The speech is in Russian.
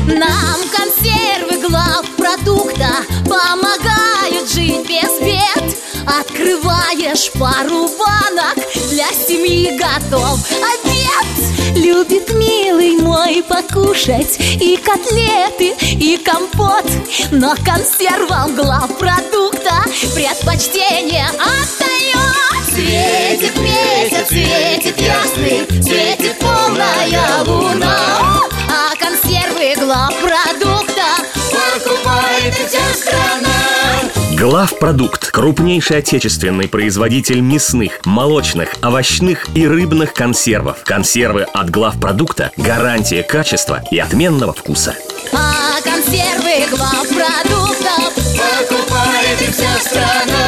Нам консервы главпродукта помогают жить без бед. Открываешь пару банок, для семьи готов обед. Любит милый мой покушать и котлеты, и компот, но консервам главпродукта предпочтение отдает. Светит месяц, светит ясный, светит полная луна, а консервы главпродукта покупает вся страна. Главпродукт – крупнейший отечественный производитель мясных, молочных, овощных и рыбных консервов. Консервы от Главпродукта – гарантия качества и отменного вкуса. А консервы главпродукта покупает вся страна.